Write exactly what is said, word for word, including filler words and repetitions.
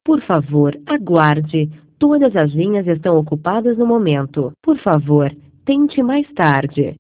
Por favor, aguarde. Todas as linhas estão ocupadas no momento. Por favor, tente mais tarde.